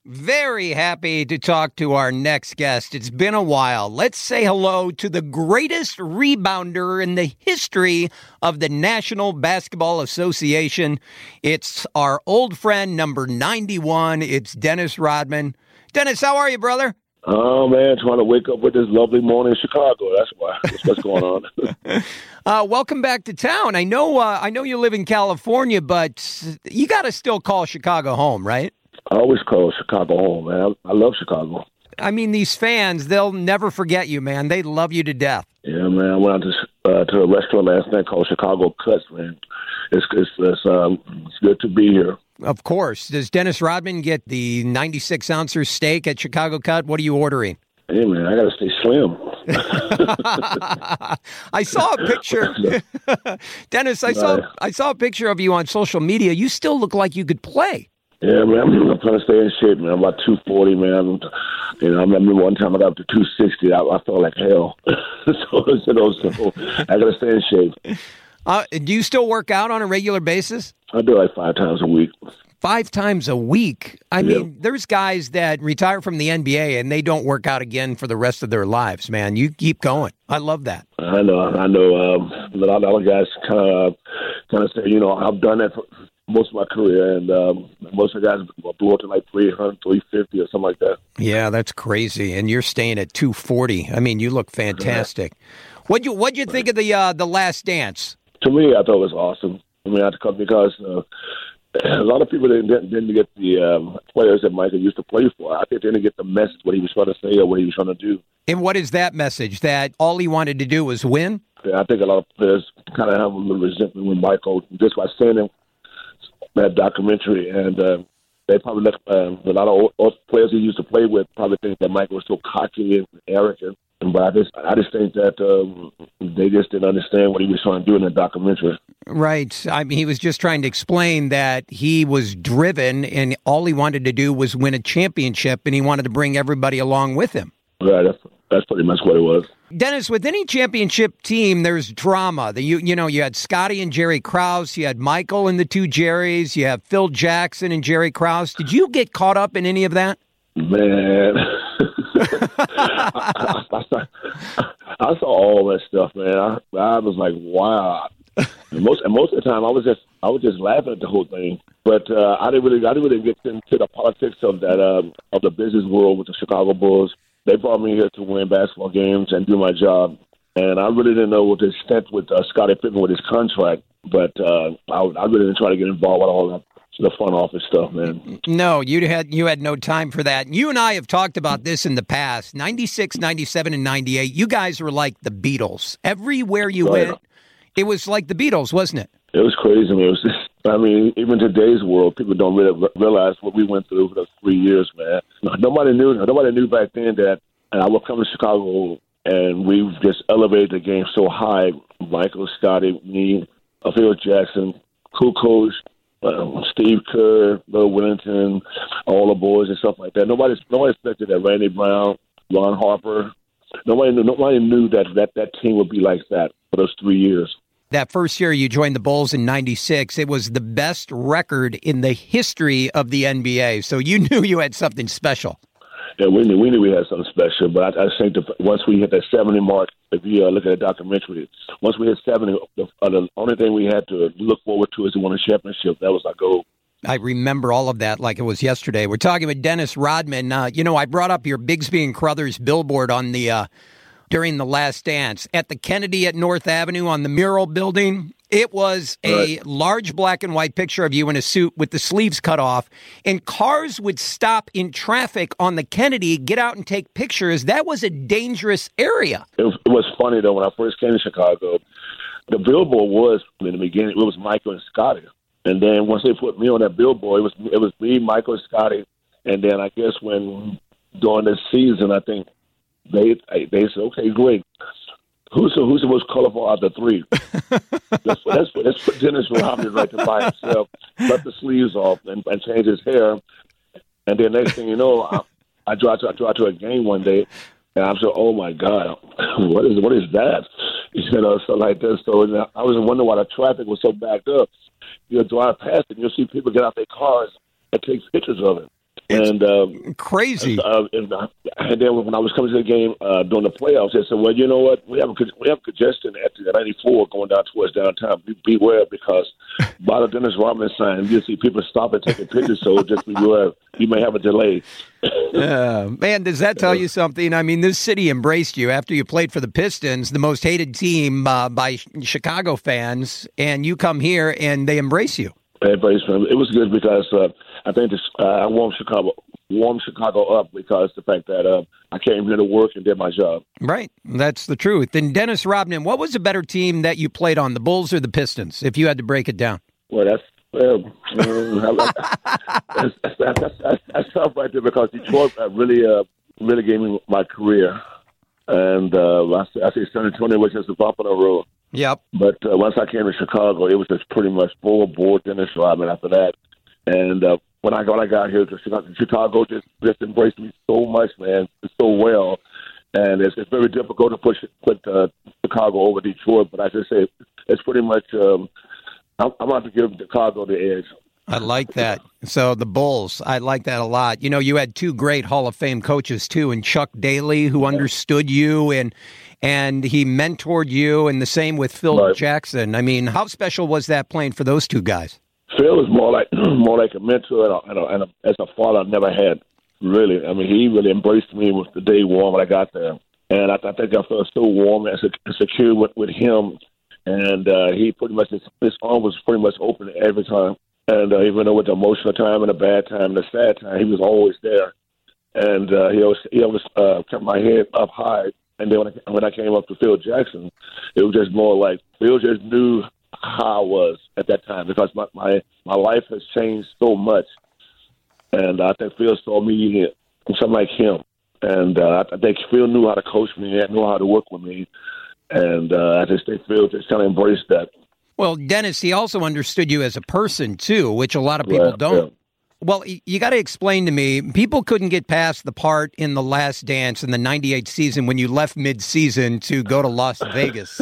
Very happy to talk to our next guest. It's been a while. Let's say hello to the greatest rebounder in the history of the National Basketball Association. It's our old friend, number 91. It's Dennis Rodman. Dennis, how are you, brother? Oh, man, trying to wake up with this lovely morning in Chicago. That's why. That's what's going on. Welcome back to town. I know you live in California, but you got to still call Chicago home, right? I always call Chicago home, man. I love Chicago. I mean, these fans, they'll never forget you, man. They love you to death. Yeah, man. I went out to a restaurant last night called Chicago Cuts, man. It's good to be here. Of course. Does Dennis Rodman get the 96-ouncer steak at Chicago Cut? What are you ordering? Hey, man, I got to stay slim. I saw a picture. Dennis, I saw a picture of you on social media. You still look like you could play. Yeah, man, I'm trying to stay in shape, man. I'm about 240, man. I remember one time I got up to 260. I felt like hell. so I got to stay in shape. Do you still work out on a regular basis? I do like 5 times a week. 5 times a week? I mean, there's guys that retire from the NBA and they don't work out again for the rest of their lives, man. You keep going. I love that. I know. A lot of guys kind of say, I've done that for most of my career, and most of the guys blew up to like 300, 350 or something like that. Yeah, that's crazy. And you're staying at 240. I mean, you look fantastic. Yeah. What'd you think of the Last Dance? To me, I thought it was awesome. I mean, I had to come because a lot of people didn't get the players that Michael used to play for. I think they didn't get the message, what he was trying to say or what he was trying to do. And what is that message? That all he wanted to do was win? Yeah, I think a lot of players kind of have a little resentment with Michael just by seeing that documentary, and they probably let a lot of old players he used to play with probably think that Michael was so cocky and arrogant. But I just think that they just didn't understand what he was trying to do in the documentary. Right. I mean, he was just trying to explain that he was driven and all he wanted to do was win a championship, and he wanted to bring everybody along with him. Right. That's pretty much what it was. Dennis, with any championship team, there's drama. You had Scotty and Jerry Krause. You had Michael and the two Jerrys. You have Phil Jackson and Jerry Krause. Did you get caught up in any of that? Man, I saw all that stuff, man. I was like, wow. And most of the time, I was just laughing at the whole thing. But I didn't really get into the politics of that of the business world with the Chicago Bulls. They brought me here to win basketball games and do my job. And I really didn't know what the extent with Scottie Pippen with his contract. But I really didn't try to get involved with all that. The front office stuff, man. No, you had no time for that. You and I have talked about this in the past. 96, 97, and 98, you guys were like the Beatles. Everywhere you went, it was like the Beatles, wasn't it? It was crazy. It was just, even today's world, people don't really realize what we went through for those 3 years, man. Nobody knew back then that I would come to Chicago, and we've just elevated the game so high. Michael, Scotty, me, Phil Jackson, Kukoc, Steve Kerr, Bill Willington, all the boys and stuff like that. Nobody expected that Randy Brown, Ron Harper. Nobody knew that team would be like that for those 3 years. That first year you joined the Bulls in 96, it was the best record in the history of the NBA. So you knew you had something special. Yeah, we knew we had something special, but I think once we hit that 70 mark, if you look at the documentary, once we hit 70, the only thing we had to look forward to is to win a championship. That was our goal. I remember all of that like it was yesterday. We're talking with Dennis Rodman. I brought up your Bigsby and Crothers billboard on the during the Last Dance at the Kennedy at North Avenue on the mural building. It was a large black and white picture of you in a suit with the sleeves cut off, and cars would stop in traffic on the Kennedy, get out and take pictures. That was a dangerous area. It was funny, though, when I first came to Chicago, the billboard was, in the beginning, it was Michael and Scotty. And then once they put me on that billboard, it was me, Michael, and Scotty. And then I guess during this season, I think they said, okay, great. Who's the most colorful out of the three? Let's put Dennis Rodman right there by himself, cut the sleeves off, and change his hair. And then next thing you know, I drive to a game one day, and I'm saying, oh my God, what is that? So like this. So I was wondering why the traffic was so backed up. You'll drive past it, and you'll see people get out their cars and take pictures of it. And crazy. And then when I was coming to the game during the playoffs, they said, "Well, you know what? We have congestion at the 94 going down towards downtown. Beware, because by the Dennis Rodman sign, you see people stop and taking pictures. So just beware, you may have a delay." Man, does that tell you something? I mean, this city embraced you after you played for the Pistons, the most hated team by Chicago fans, and you come here and they embrace you. They embraced me. It was good because I think I warmed Chicago up because the fact that I came here to work and did my job. Right. That's the truth. And Dennis Rodman, what was a better team that you played on, the Bulls or the Pistons, if you had to break it down? Well, that's tough right there because Detroit really gave me my career. And I say San Antonio was just a bump in the road. Yep. But once I came to Chicago, it was just pretty much full board Dennis Rodman after that. And when I got here to Chicago just embraced me so much, man, so well. And it's very difficult to put Chicago over Detroit. But I just say it's pretty much I'm about to give Chicago the edge. I like that. So the Bulls, I like that a lot. You know, you had two great Hall of Fame coaches, too, and Chuck Daly, who understood you and he mentored you, and the same with Phil Jackson. I mean, how special was that playing for those two guys? Phil was more like a mentor and as a father I've never had, really. I mean, he really embraced me with the day one when I got there. And I think I felt so warm and secure with him. And he pretty much, his arm was pretty much open every time. And even though with the emotional time and the bad time and the sad time, he was always there. And he always kept my head up high. And then when I came up to Phil Jackson, it was just more like Phil just knew how I was at that time because my life has changed so much. And I think Phil saw me something like him. And I think Phil knew how to coach me and knew how to work with me. And I just think Phil just kind of embraced that. Well, Dennis, he also understood you as a person, too, which a lot of people don't. Yeah. Well, you got to explain to me, people couldn't get past the part in The Last Dance in the 98 season when you left mid-season to go to Las Vegas.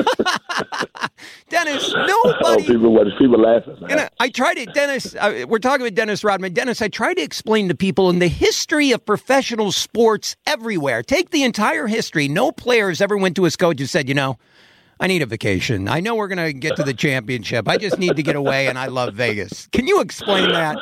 Dennis, nobody... People laughing. And I tried to, Dennis, we're talking with Dennis Rodman. Dennis, I tried to explain to people in the history of professional sports everywhere, take the entire history, no players ever went to his coach and said, I need a vacation. I know we're going to get to the championship. I just need to get away, and I love Vegas. Can you explain that?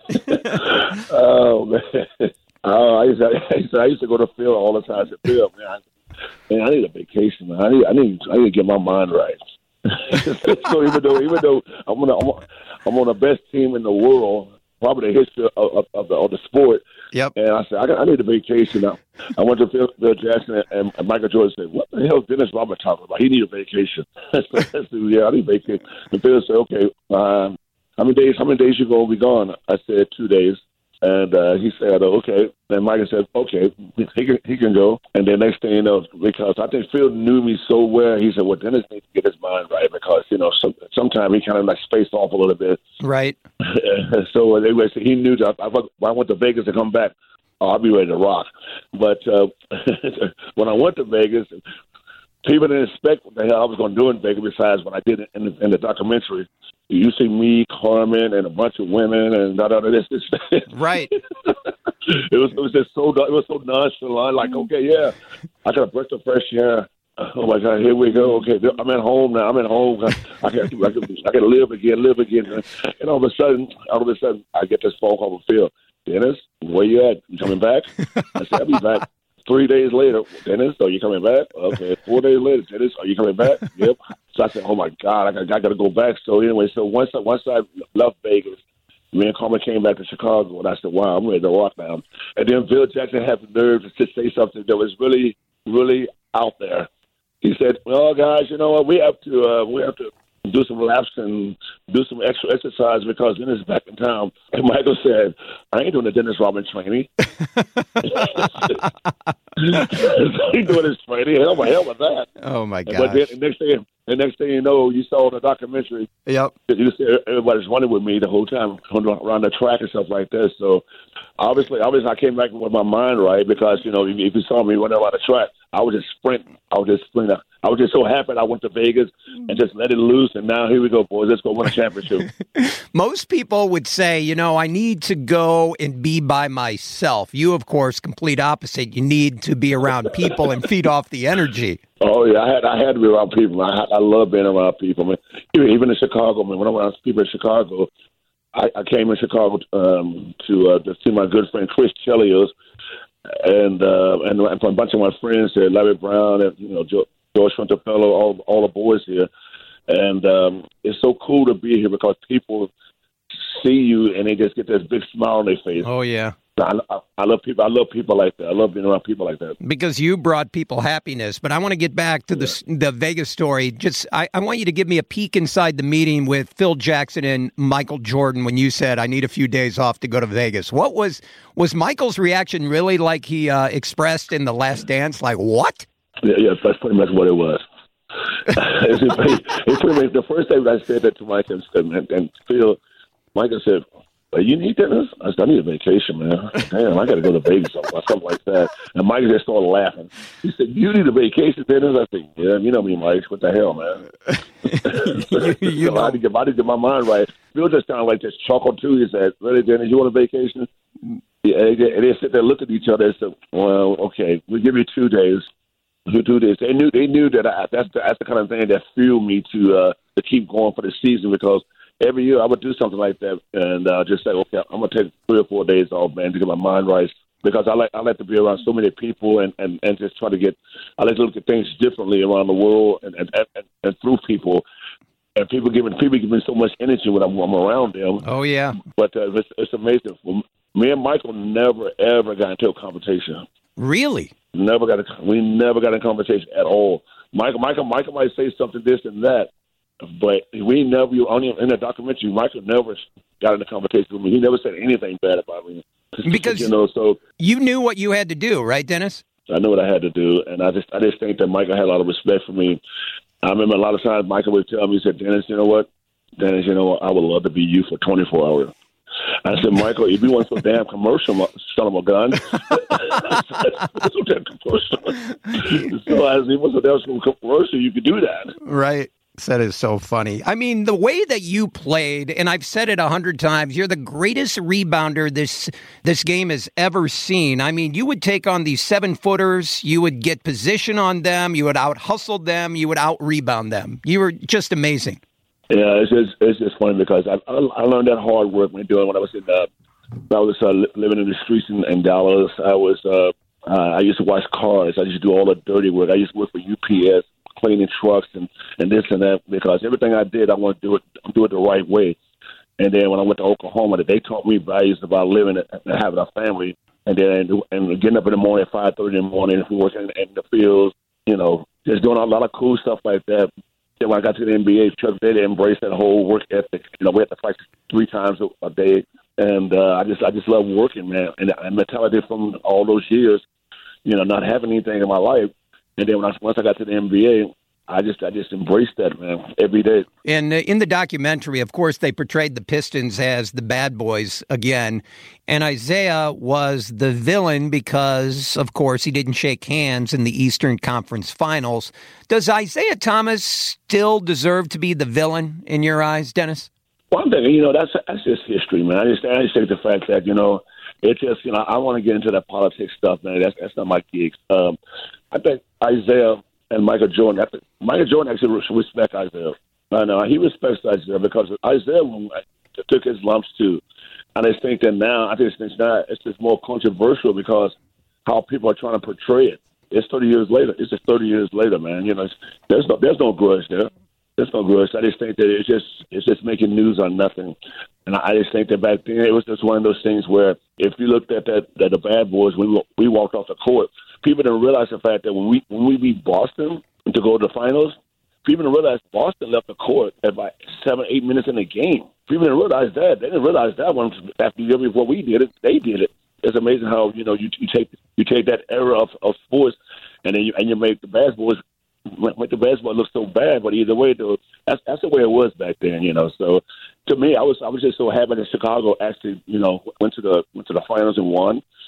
Oh, man. I used to go to Phil all the time. I said, Phil, man, I need a vacation. Man. I need to get my mind right. So even though I'm on the best team in the world, probably the history of the sport. Yep. And I said, I need a vacation. I went to Phil Jackson and Michael Jordan said, what the hell is Dennis Rodman talking about? He need a vacation. I said, yeah, I need a vacation. And Phil said, okay, how many days you going to be gone? I said 2 days. And he said, okay. And Michael said, okay, he can go. And then next thing you know, because I think Phil knew me so well, he said, well, Dennis needs to get his mind right because, sometimes he kind of like spaced off a little bit. Right. So anyway, so he knew that I went to Vegas to come back, I'll be ready to rock. But when I went to Vegas, people didn't expect what the hell I was going to do in Vegas besides what I did in the documentary. You see me, Carmen, and a bunch of women, and this. Right. It was just so nonchalant. Like, okay, yeah, I got a breath of fresh air. Oh my God, here we go. Okay, I'm at home now. I'm at home. I got to live again. And all of a sudden, I get this phone call from Phil. Dennis, where you at? You coming back? I said, I'll be back. 3 days later, Dennis, are you coming back? Okay. 4 days later, Dennis, are you coming back? Yep. So I said, oh my God, I got to go back. So anyway, once I left Vegas, me and Carmen came back to Chicago, and I said, wow, I'm ready to rock now. And then Phil Jackson had the nerve to say something that was really, really out there. He said, well, guys, you know what? We have to do some laps and do some extra exercise because Dennis is back in town. And Michael said, I ain't doing the Dennis Rodman training. He doing his training. Hell with that. Oh, my God. But then the next thing you know, you saw the documentary. Yep. You see everybody's running with me the whole time around the track and stuff like that. So obviously I came back with my mind right because, if you saw me running around the track, I was just sprinting. I was just so happy I went to Vegas and just let it loose. And now here we go, boys. Let's go win a championship. Most people would say, I need to go and be by myself. You, of course, complete opposite. You need to be around people and feed off the energy. Oh yeah, I had to be around people. I love being around people. Man, even in Chicago, man. When I'm around people in Chicago, I came in Chicago to see my good friend Chris Chelios, and from a bunch of my friends there, Larry Brown and George Frontapello, all the boys here, and it's so cool to be here because people see you and they just get this big smile on their face. Oh yeah. I love people. I love people like that. I love being around people like that. Because you brought people happiness. But I want to get back to the Vegas story. I want you to give me a peek inside the meeting with Phil Jackson and Michael Jordan when you said, I need a few days off to go to Vegas. What was Michael's reaction really like he expressed in The Last Dance? Like, what? Yeah, that's pretty much what it was. It's pretty much the first time I said that to Mike and Phil, Michael said, you need Dennis? I said, I need a vacation, man. Damn, I got to go to Vegas or something like that. And Mike just started laughing. He said, you need a vacation, Dennis? I said, yeah, you know me, Mike. What the hell, man? I need to get my mind right. Bill just kind of like just chuckled too. He said, really, Dennis, you want a vacation? Yeah, and they sit there, look at each other and said, well, okay, we'll give you 2 days. We'll do this. They knew that that's the kind of thing that fueled me to keep going for the season because every year I would do something like that and just say, okay, I'm going to take 3 or 4 days off, man, to get my mind right because I like to be around so many people and just try to I like to look at things differently around the world and through people. And people giving so much energy when I'm around them. Oh, yeah. But it's amazing. Me and Michael never, ever got into a conversation. Really? We never got in conversation at all. Michael might say something, this and that, but we never, only in the documentary, Michael never got in a conversation with me. He never said anything bad about me. Because so you knew what you had to do, right, Dennis? I knew what I had to do, and I just think that Michael had a lot of respect for me. I remember a lot of times Michael would tell me, he said, Dennis, you know what? Dennis, I would love to be you for 24 hours. I said, Michael, if you want some damn commercial, son of a gun. That's what that commercial. So I said, if there was some commercial, you could do that. Right. That is so funny. I mean, the way that you played, and I've said it 100 times, you're the greatest rebounder this game has ever seen. I mean, you would take on these 7-footers, you would get position on them, you would out-hustle them, you would out-rebound them. You were just amazing. Yeah, it's just funny because I learned that hard work when I was living in the streets in Dallas. I used to wash cars. I used to do all the dirty work. I used to work for UPS, cleaning trucks and this and that because everything I did, I want to do it the right way. And then when I went to Oklahoma, they taught me values about living and having a family, and getting up in the morning at 5:30 in the morning, working in the fields, just doing a lot of cool stuff like that. Then when I got to the NBA, Chuck Daly embraced that whole work ethic. We had to practice 3 times a day, and I just love working, man. And mentality from all those years, not having anything in my life, and then once I got to the NBA, I just embraced that, man, every day. And in the documentary, of course, they portrayed the Pistons as the bad boys again. And Isaiah was the villain because, of course, he didn't shake hands in the Eastern Conference Finals. Does Isaiah Thomas still deserve to be the villain in your eyes, Dennis? One thing, that's just history, man. I just think the fact that, it's just, I want to get into that politics stuff, man. That's not my gig. I think Isaiah and Michael Jordan actually respect Isaiah. I know he respects Isaiah because Isaiah took his lumps too. And I think that now, it's just more controversial because how people are trying to portray it. It's 30 years later. It's just 30 years later, man. There's no grudge there. There's no grudge. I just think that it's just making news on nothing. And I just think that back then it was just one of those things where if you looked at that the bad boys, we walked off the court. People didn't realize the fact that when we beat Boston to go to the finals, people didn't realize Boston left the court at about 7-8 minutes in the game. People didn't realize that. They didn't realize that one after the year before we did it. They did it. It's amazing how you take that era of sports and then you make the bad boys make the basketball look so bad. But either way, though, that's the way it was back then. So to me, I was just so happy that Chicago actually went to the finals and won.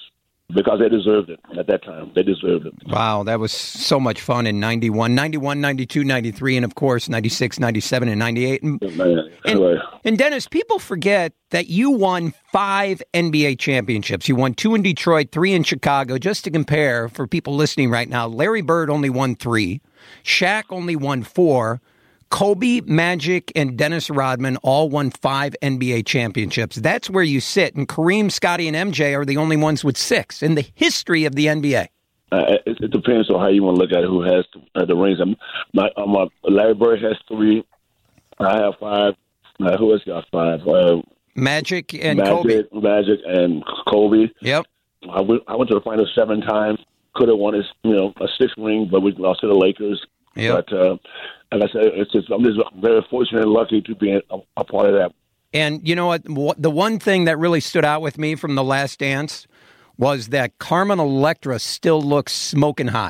because they deserved it at that time. They deserved it. Wow, that was so much fun in 91, 92, 93, and of course 96, 97, and 98. And Dennis, people forget that you won 5 NBA championships. You won 2 in Detroit, 3 in Chicago. Just to compare, for people listening right now, Larry Bird only won 3. Shaq only won 4. Kobe, Magic, and Dennis Rodman all won 5 NBA championships. That's where you sit. And Kareem, Scottie, and MJ are the only ones with 6 in the history of the NBA. It depends on how you want to look at it, who has the rings. Larry Bird has 3. I have 5. Who else got 5? Magic and Kobe. Magic and Kobe. Yep. I went to the finals 7 times. Could have won a 6th ring, but we lost to the Lakers. Yep. But like I said, I'm just very fortunate and lucky to be a part of that. And you know what? The one thing that really stood out with me from The Last Dance was that Carmen Electra still looks smoking hot.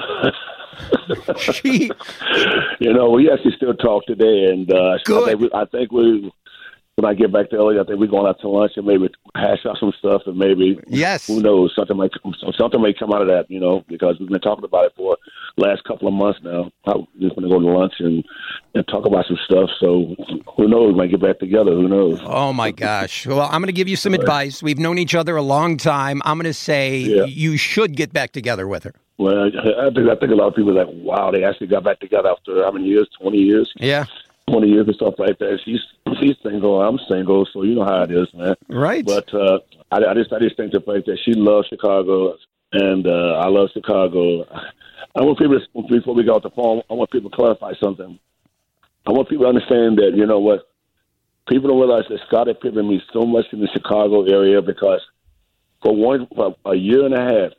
We actually still talk today, and good. I think when I get back to LA, I think we're going out to lunch and maybe hash out some stuff, and maybe who knows, something may come out of that, because we've been talking about it for the last couple of months now. I'm just going to go to lunch and talk about some stuff. So who knows, we might get back together. Who knows? Oh my gosh! Well, I'm going to give you some advice. We've known each other a long time. I'm going to say you should get back together with her. Well, I think a lot of people are like, wow, they actually got back together after how many years? 20 years? Yeah. 20 years and stuff like that. She's single. I'm single, so you know how it is, man. Right. But I just think the fact that she loves Chicago and I love Chicago. I want people, before we go off the phone, I want people to clarify something. I want people to understand that, you know what, people don't realize that Scottie Pippen means so much in the Chicago area because for a year and a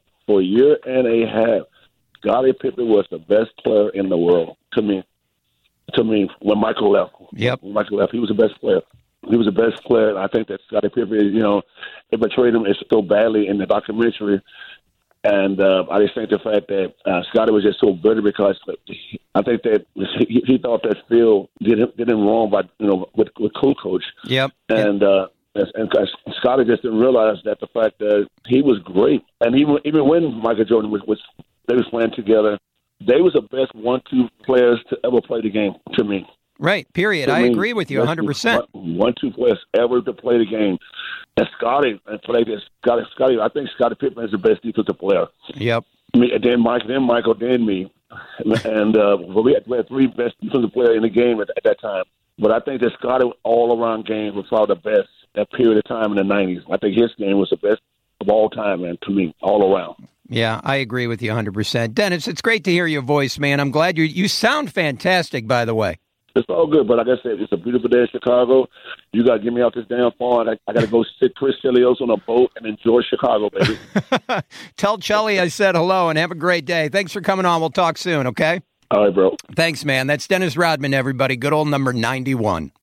half, Scottie Pippen was the best player in the world to me, when Michael left. Yep. When Michael left, he was the best player. He was the best player, and I think that Scottie Pippen, they betrayed him so badly in the documentary. And I just think the fact that Scottie was just so bitter because I think that he thought that Phil did him wrong by with coach. Yep. And Scottie just didn't realize that the fact that he was great, and even when Michael Jordan they was playing together, they was the best 1-2 players to ever play the game to me. Right, period. I agree with you 100%. 1-2 players ever to play the game. And Scottie, I think Scottie Pippen is the best defensive player. Yep. Then Michael, then me. And we had 3 best defensive players in the game at that time. But I think that Scottie all-around game was probably the best that period of time in the 90s. I think his game was the best of all time, man, to me, all around. Yeah, I agree with you 100%. Dennis, it's great to hear your voice, man. I'm glad you sound fantastic, by the way. It's all good, but like I said, it's a beautiful day in Chicago. You got to get me out this damn farm. I got to go sit Chris Chelios on a boat and enjoy Chicago, baby. Tell Chelly I said hello and have a great day. Thanks for coming on. We'll talk soon, okay? All right, bro. Thanks, man. That's Dennis Rodman, everybody. Good old number 91.